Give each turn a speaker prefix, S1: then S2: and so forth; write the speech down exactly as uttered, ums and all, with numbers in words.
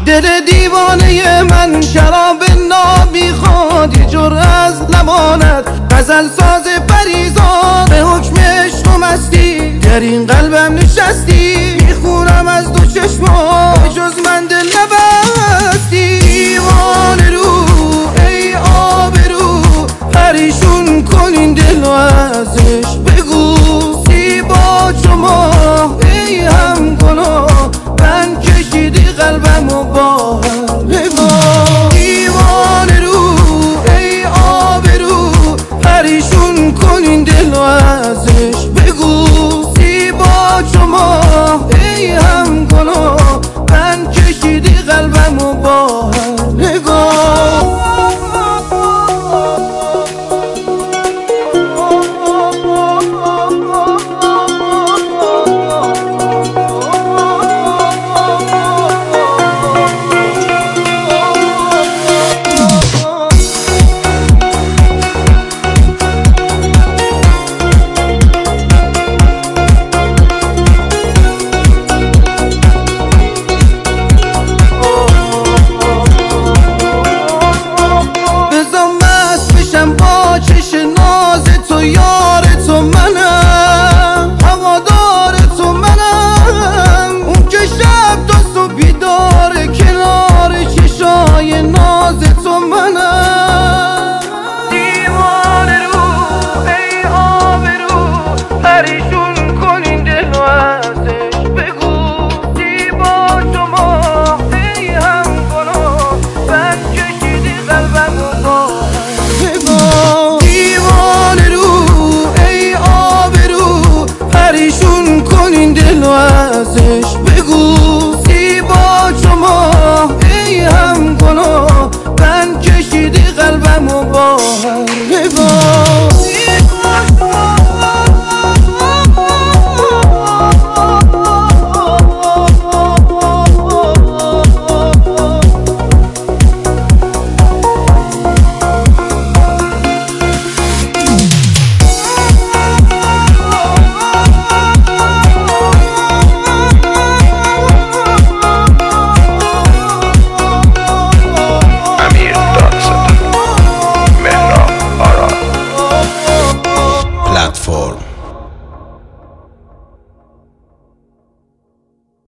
S1: دل دیوانه من شراب نابی خواد، یه جرعه از لبانت غزل ساز پریزاد. به حکم عشق و مستی در این قلبم نشستی، میخونم از دو چشمات به جز من دل نبستی. دیوانه رو ای آبرو پریشون کن این دل و ازش بگو. زیبا چو ماه ای هم گناه من کشیدی قلبم و با هر نگاه. دیوانه رو ای آبرو پریشون کن این دل و ازش بگو. زیبا چو ماه ای هم گناه من کشیدی قلبم و با هر نگاه.